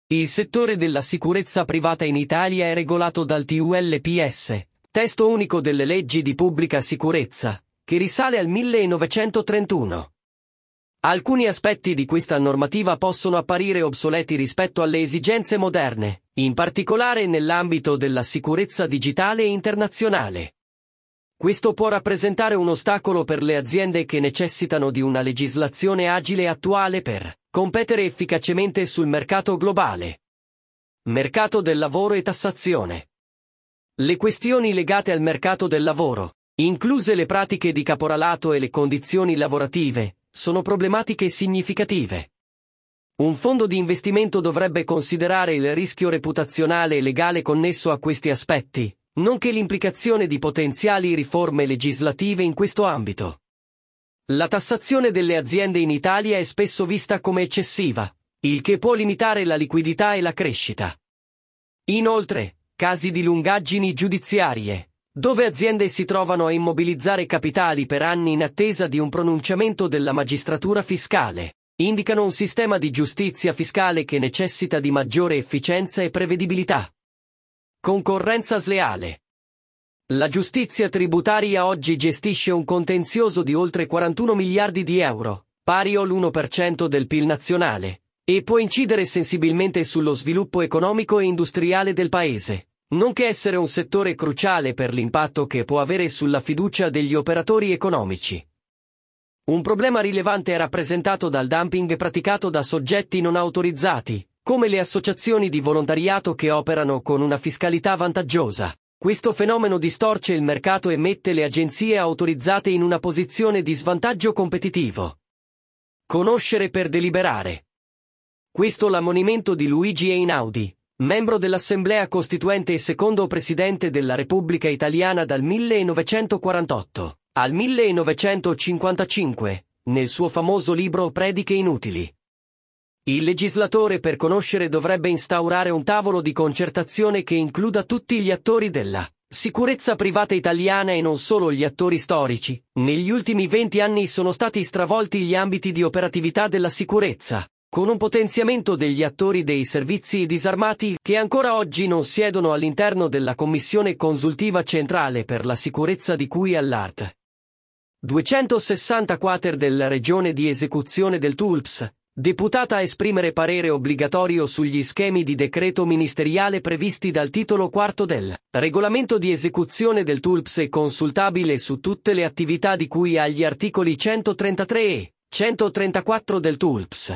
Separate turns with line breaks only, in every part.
Il settore della sicurezza privata in Italia è regolato dal TULPS, Testo Unico delle Leggi di Pubblica Sicurezza, che risale al 1931. Alcuni aspetti di questa normativa possono apparire obsoleti rispetto alle esigenze moderne, in particolare nell'ambito della sicurezza digitale e internazionale. Questo può rappresentare un ostacolo per le aziende che necessitano di una legislazione agile e attuale per competere efficacemente sul mercato globale. Mercato del lavoro e tassazione. Le questioni legate al mercato del lavoro, incluse le pratiche di caporalato e le condizioni lavorative, sono problematiche significative. Un fondo di investimento dovrebbe considerare il rischio reputazionale e legale connesso a questi aspetti, nonché l'implicazione di potenziali riforme legislative in questo ambito. La tassazione delle aziende in Italia è spesso vista come eccessiva, il che può limitare la liquidità e la crescita. Inoltre, casi di lungaggini giudiziarie, dove aziende si trovano a immobilizzare capitali per anni in attesa di un pronunciamento della magistratura fiscale, indicano un sistema di giustizia fiscale che necessita di maggiore efficienza e prevedibilità. Concorrenza sleale. La giustizia tributaria oggi gestisce un contenzioso di oltre 41 miliardi di euro, pari all'1% del PIL nazionale, e può incidere sensibilmente sullo sviluppo economico e industriale del Paese, nonché essere un settore cruciale per l'impatto che può avere sulla fiducia degli operatori economici. Un problema rilevante è rappresentato dal dumping praticato da soggetti non autorizzati, come le associazioni di volontariato che operano con una fiscalità vantaggiosa. Questo fenomeno distorce il mercato e mette le agenzie autorizzate in una posizione di svantaggio competitivo. Conoscere per deliberare. Questo l'ammonimento di Luigi Einaudi, membro dell'Assemblea Costituente e secondo Presidente della Repubblica Italiana dal 1948 al 1955, nel suo famoso libro Prediche inutili. Il legislatore per conoscere dovrebbe instaurare un tavolo di concertazione che includa tutti gli attori della sicurezza privata italiana e non solo gli attori storici. Negli ultimi 20 anni sono stati stravolti gli ambiti di operatività della sicurezza, con un potenziamento degli attori dei servizi disarmati che ancora oggi non siedono all'interno della Commissione Consultiva Centrale per la Sicurezza di cui all'art. 260 quater della Regione di esecuzione del TULPS, deputata a esprimere parere obbligatorio sugli schemi di decreto ministeriale previsti dal titolo IV del Regolamento di esecuzione del TULPS e consultabile su tutte le attività di cui agli articoli 133 e 134 del TULPS.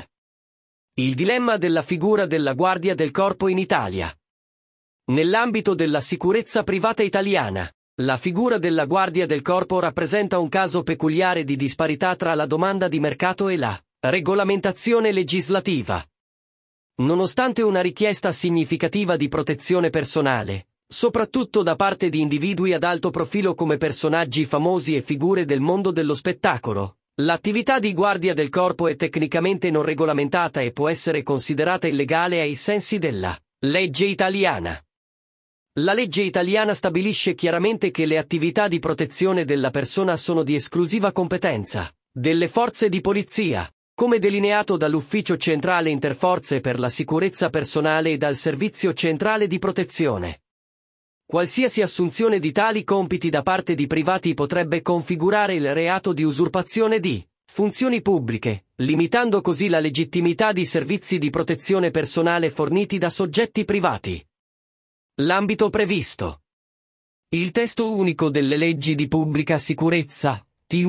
Il dilemma della figura della Guardia del Corpo in Italia. Nell'ambito della sicurezza privata italiana, la figura della Guardia del Corpo rappresenta un caso peculiare di disparità tra la domanda di mercato e la regolamentazione legislativa. Nonostante una richiesta significativa di protezione personale, soprattutto da parte di individui ad alto profilo come personaggi famosi e figure del mondo dello spettacolo, l'attività di guardia del corpo è tecnicamente non regolamentata e può essere considerata illegale ai sensi della legge italiana. La legge italiana stabilisce chiaramente che le attività di protezione della persona sono di esclusiva competenza delle forze di polizia, come delineato dall'Ufficio Centrale Interforze per la Sicurezza Personale e dal Servizio Centrale di Protezione. Qualsiasi assunzione di tali compiti da parte di privati potrebbe configurare il reato di usurpazione di funzioni pubbliche, limitando così la legittimità di servizi di protezione personale forniti da soggetti privati. L'ambito previsto. Il testo unico delle leggi di pubblica sicurezza,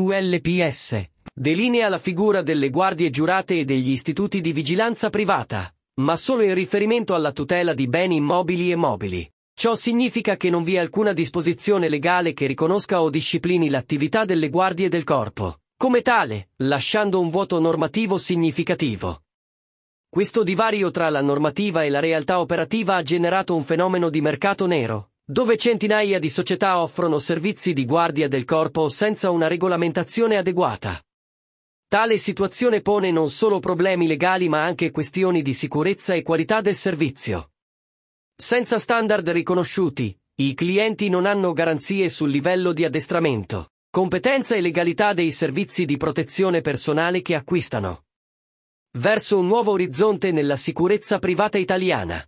TULPS, delinea la figura delle guardie giurate e degli istituti di vigilanza privata, ma solo in riferimento alla tutela di beni immobili e mobili. Ciò significa che non vi è alcuna disposizione legale che riconosca o disciplini l'attività delle guardie del corpo, come tale, lasciando un vuoto normativo significativo. Questo divario tra la normativa e la realtà operativa ha generato un fenomeno di mercato nero, dove centinaia di società offrono servizi di guardia del corpo senza una regolamentazione adeguata. Tale situazione pone non solo problemi legali ma anche questioni di sicurezza e qualità del servizio. Senza standard riconosciuti, i clienti non hanno garanzie sul livello di addestramento, competenza e legalità dei servizi di protezione personale che acquistano. verso un nuovo orizzonte nella sicurezza privata italiana.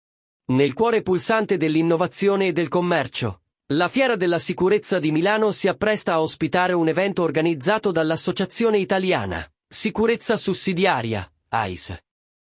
Nel cuore pulsante dell'innovazione e del commercio, la Fiera della Sicurezza di Milano si appresta a ospitare un evento organizzato dall'Associazione Italiana Sicurezza Sussidiaria, AIS.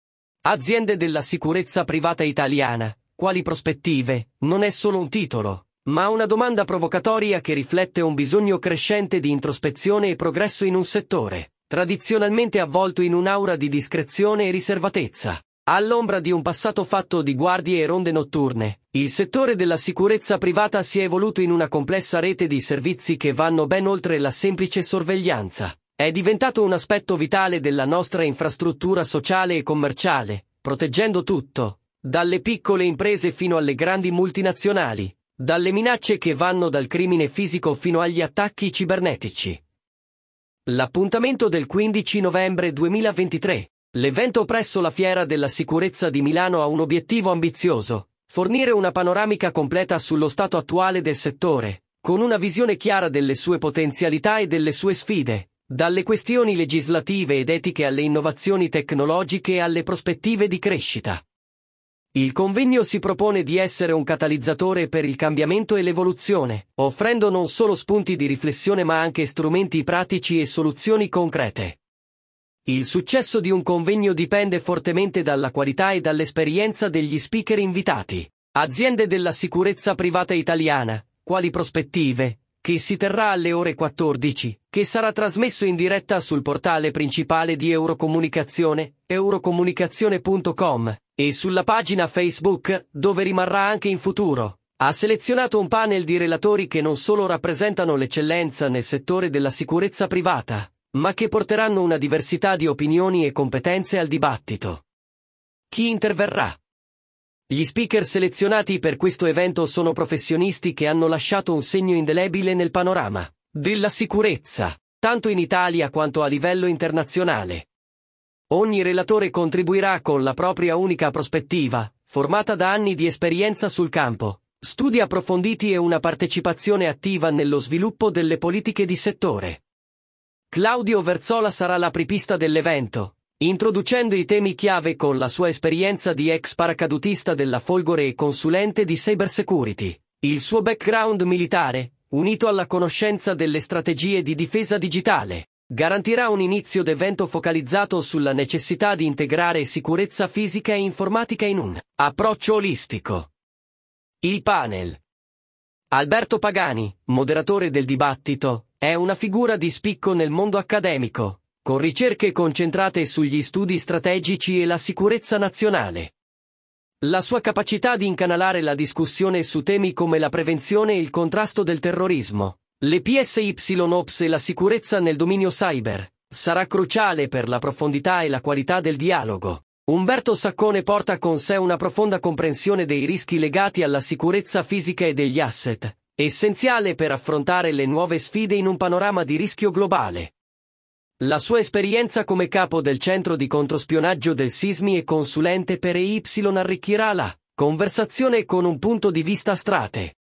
Aziende della sicurezza privata italiana, quali prospettive, non è solo un titolo, ma una domanda provocatoria che riflette un bisogno crescente di introspezione e progresso in un settore tradizionalmente avvolto in un'aura di discrezione e riservatezza. All'ombra di un passato fatto di guardie e ronde notturne, il settore della sicurezza privata si è evoluto in una complessa rete di servizi che vanno ben oltre la semplice sorveglianza. È diventato un aspetto vitale della nostra infrastruttura sociale e commerciale, proteggendo tutto, dalle piccole imprese fino alle grandi multinazionali, dalle minacce che vanno dal crimine fisico fino agli attacchi cibernetici. L'appuntamento del 15 novembre 2023. L'evento presso la Fiera della Sicurezza di Milano ha un obiettivo ambizioso: fornire una panoramica completa sullo stato attuale del settore, con una visione chiara delle sue potenzialità e delle sue sfide, dalle questioni legislative ed etiche alle innovazioni tecnologiche e alle prospettive di crescita. Il convegno si propone di essere un catalizzatore per il cambiamento e l'evoluzione, offrendo non solo spunti di riflessione ma anche strumenti pratici e soluzioni concrete. Il successo di un convegno dipende fortemente dalla qualità e dall'esperienza degli speaker invitati. Aziende della sicurezza privata italiana, quali prospettive, che si terrà alle ore 14, che sarà trasmesso in diretta sul portale principale di Eurocomunicazione, eurocomunicazione.com, e sulla pagina Facebook, dove rimarrà anche in futuro. Ha selezionato un panel di relatori che non solo rappresentano l'eccellenza nel settore della sicurezza privata, ma che porteranno una diversità di opinioni e competenze al dibattito. Chi interverrà? Gli speaker selezionati per questo evento sono professionisti che hanno lasciato un segno indelebile nel panorama della sicurezza, tanto in Italia quanto a livello internazionale. Ogni relatore contribuirà con la propria unica prospettiva, formata da anni di esperienza sul campo, studi approfonditi e una partecipazione attiva nello sviluppo delle politiche di settore. Claudio Verzola sarà l'apripista dell'evento, introducendo i temi chiave con la sua esperienza di ex paracadutista della Folgore e consulente di cybersecurity. Il suo background militare, unito alla conoscenza delle strategie di difesa digitale, garantirà un inizio d'evento focalizzato sulla necessità di integrare sicurezza fisica e informatica in un approccio olistico. Il panel. Alberto Pagani, moderatore del dibattito, è una figura di spicco nel mondo accademico, con ricerche concentrate sugli studi strategici e la sicurezza nazionale. La sua capacità di incanalare la discussione su temi come la prevenzione e il contrasto del terrorismo, le PSYOPS e la sicurezza nel dominio cyber, sarà cruciale per la profondità e la qualità del dialogo. Umberto Saccone porta con sé una profonda comprensione dei rischi legati alla sicurezza fisica e degli asset, essenziale per affrontare le nuove sfide in un panorama di rischio globale. La sua esperienza come capo del centro di controspionaggio del SISMI e consulente per EY arricchirà la conversazione con un punto di vista a strate.